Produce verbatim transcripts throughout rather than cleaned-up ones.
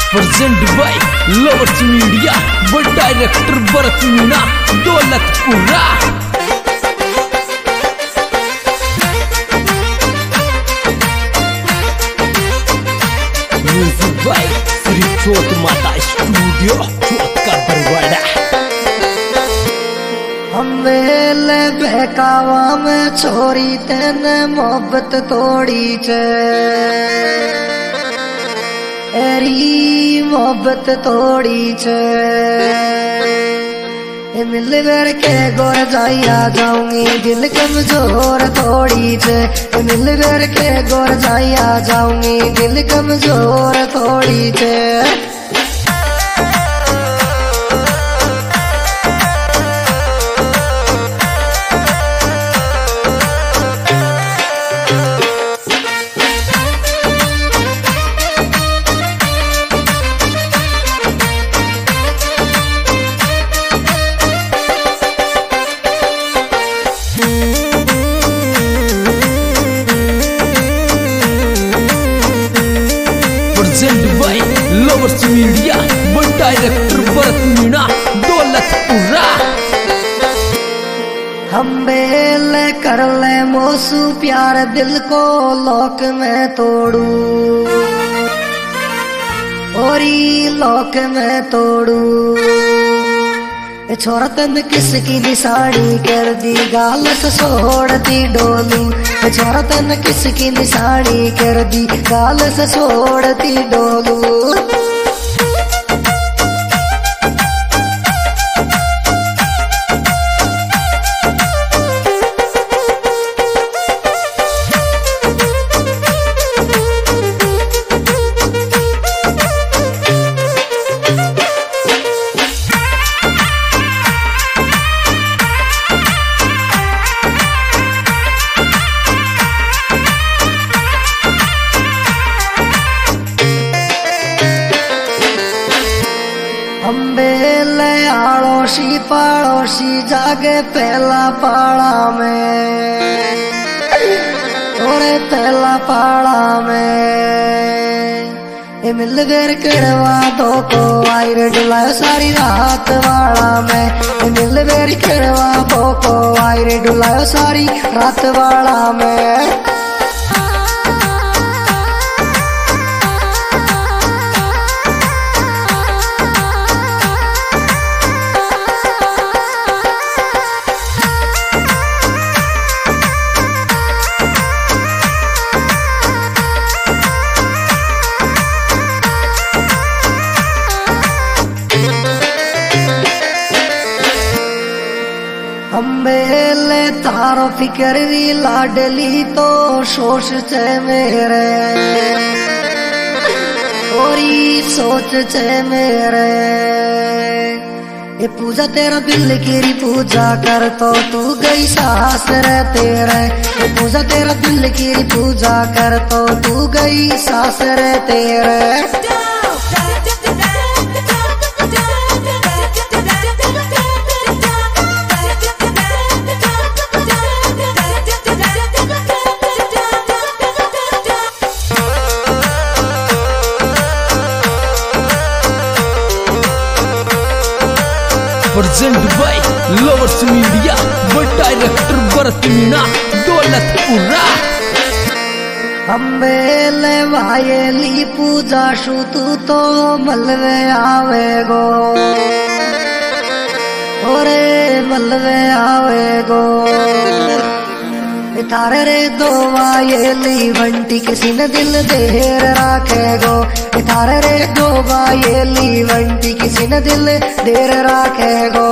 Present by lovers media व director Bharat Meena Daulatpura. Music by Shri चोट माता स्टूडियो चोट का बरवाड़ा। हम वेले बहकावा में छोरी तेने मोहब्बत तोड़ी चे, एरी मोहब्बत तोड़ी छे। मिल बर के गोर जाइया जाऊंगी दिल कमजोर थोड़ी छे। मिल बर के गोर जाइया जाऊंगी दिल कमजोर थोड़ी छे। प्रेजेंट बाय लवर्स मीडिया व डायरेक्टर भरत मीणा दौलतपुरा। हम बेल कर ले मोसू प्यार दिल को लोक में तोड़ू, औरी लोक में तोड़ू। छोरा तन किसकी निशानी कर दी गाल से सोड़ती डोलू। छोरा तन किसकी निशानी कर दी गाल से सोड़ती डोलू। अम्बेले आड़ोशी पाड़ोशी जागे पहला पाड़ा में, थोड़े पहला पाड़ा में। ए मिल बेर करवा दो को वायर डुलायो सारी रात वाला में। ए मिल बेर करवा दो को वायर डुलायो सारी रात वाला में। अम्बेले तारो फिकर भी लाडली तो सोच चे मेरे, औरी सोच चे मेरे। ये पूजा तेरा दिल की पूजा कर तो तू गई सास रे तेरे। ये पूजा तेरा दिल की पूजा कर तो तू गई सास रे तेरे। प्रेजेंट बाय लवर्स मीडिया व डायरेक्टर भरत मीणा दौलतपुरा। अम्बेले वायली पूजा शु तू तो मलवे आवे गो, ओरे मलवे आवे गो। थारे रे दो वायली बंटी किसी न दिल देर राखे गो। थारे रे दो वायली बंटी किसी न दिल देर राखे गो।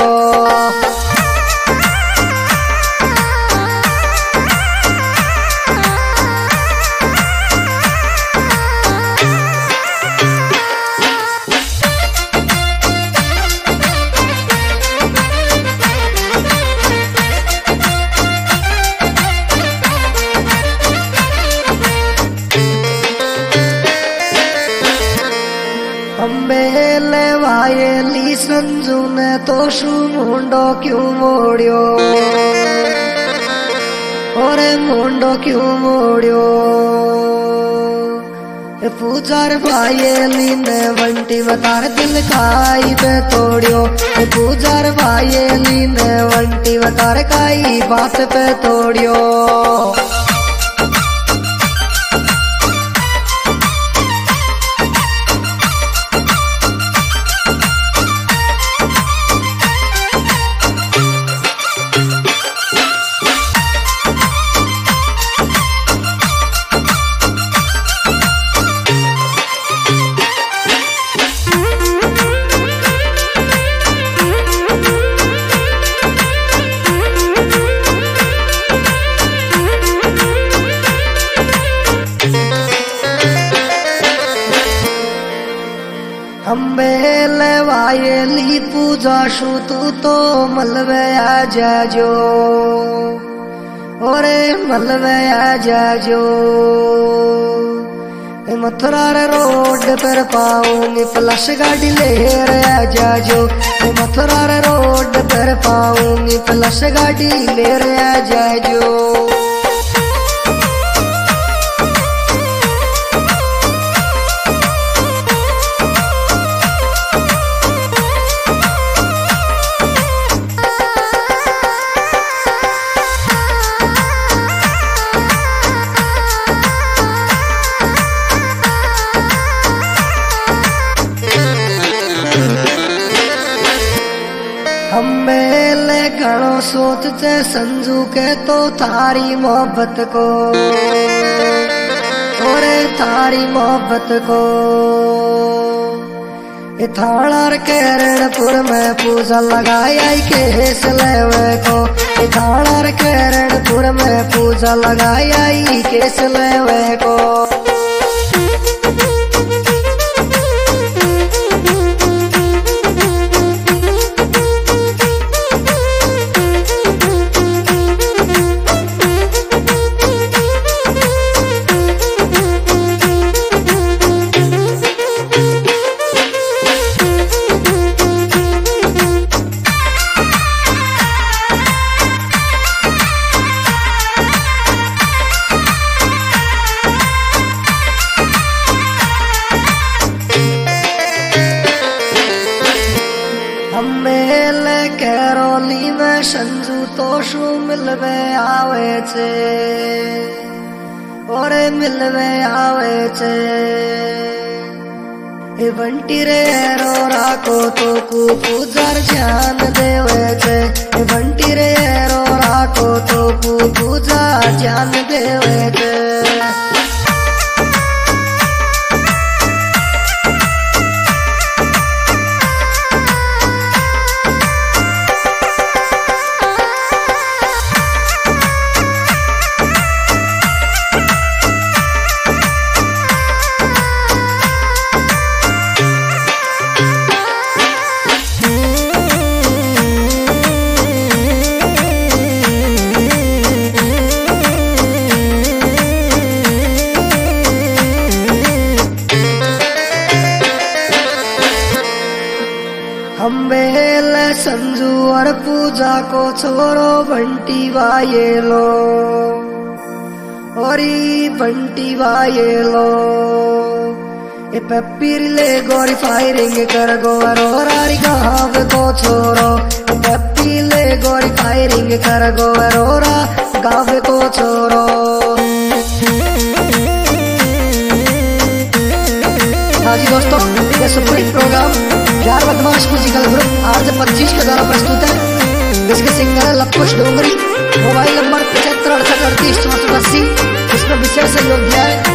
अम्बेले वायली संजू ने तो शू मुंडो क्यों मोड़ियो, ओरे मुंडो क्यों मोड़ियो। पूजार भाई ने वंटी बतार दिल खाई पे तोड़ियो पूजार भाई ने वंटी बतार काई बात पे तोड़ियो अम्बेल वायली पूजा शू तू तो मलबे आ जाजो ओरे मलबे आ जाजो मथुरा रोड पर पाऊंगी फ्लश गाड़ी ले आ जाजो मथुरा रोड पर पाऊंगी फ्लश गाड़ी ले आ जाजो मेले घणो सोचते संजू के तो थारी मोहब्बत को ओरे थारी मोहब्बत को थाणार के रणपुर में पूजा लगाया के लेवे को थाणार के रणपुर में पूजा लगाया के लेवे को कैरोली में संजू तो शू मिलवे आवे छे ओरे मिलवे आवे छे ए बंटी रे रो राको तो कु पूजार ध्यान देवे छे ए बंटी रे रो राको तो कु पूजार ध्यान देवे छे अम्बेल संजू और पूजा को छोरो बंटी वायेलो ओरी बंटी वायेलो ए पेपीर ले गोरी फायरिंग कर गोरो रारी गाँव को छोरो पेपी ले गोरी फायरिंग कर गोरो रा गाँव को छोरो हाँ जी दोस्तों ये सुप्रीम प्रोग्राम बिहार बदमाश म्यूजिकल ग्रुप आर जे पच्चीस के द्वारा प्रस्तुत है इसके सिंगर है लकुश डोंगरी मोबाइल नंबर पचहत्तर अड़सठ अड़तीस चौसठ अस्सी इसमें विशेष सहयोग दिया है